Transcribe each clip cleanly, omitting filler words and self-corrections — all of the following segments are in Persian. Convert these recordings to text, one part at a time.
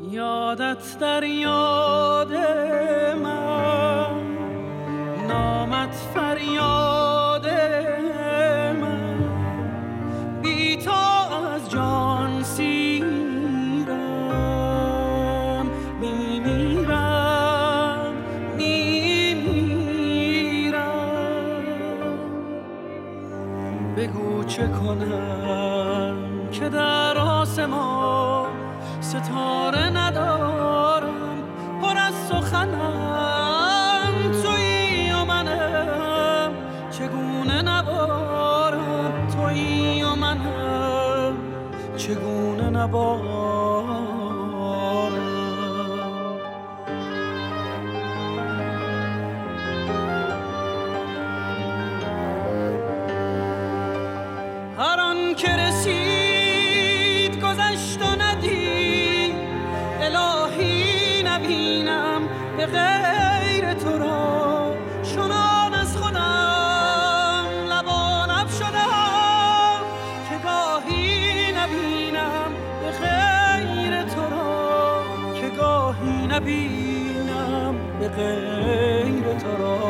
یادت در یاد من، نامت فریاد من، بی تو از جان سیرم، میمیرم بگو چه کنم که در آسمان ستاره ندارم، پر از سخنم تویی و منم، چگونه نبارم تویی و منم، چگونه نبارم. هر آن که رسید گذشت و ندید، الهی نبینم به غیر تو را، چنان از خودم لبانم شدم که گاهی نبینم به غیر تو را، که گاهی نبینم به غیر تو را.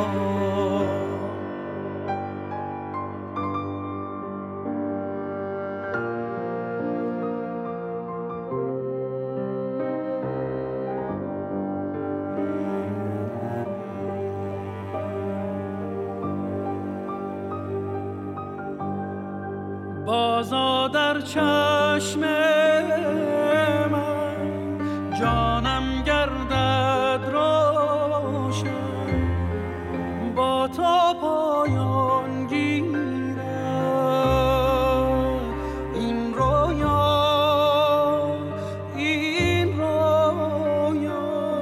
بازا در چشم من جانم گردد روشن، با تو پایان گیرد این رویا، این رویا.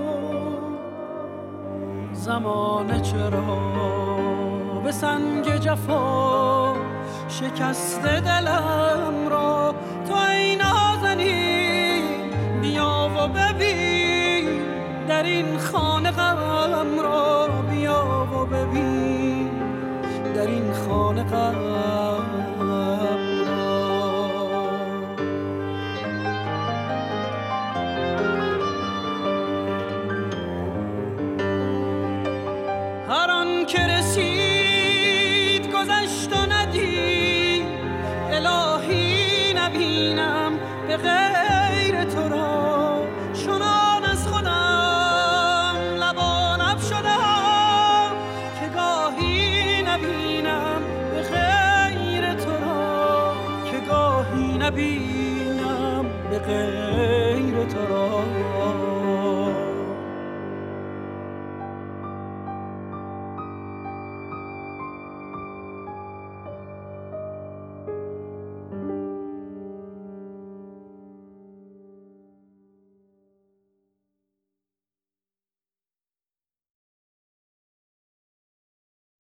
زمانه چرا به سنگ جفا شکسته دلم را، تو ای نازنین بیا و ببین در این خانه غم را، بیا و ببین در این خانه غم را. هر آن که رسید گذشت و ندید، الهی نبینم به غیر تو را، چنان از خودم لبانم شدم که گاهی نبینم به غیر تو را، که گاهی نبینم به غیر تو را.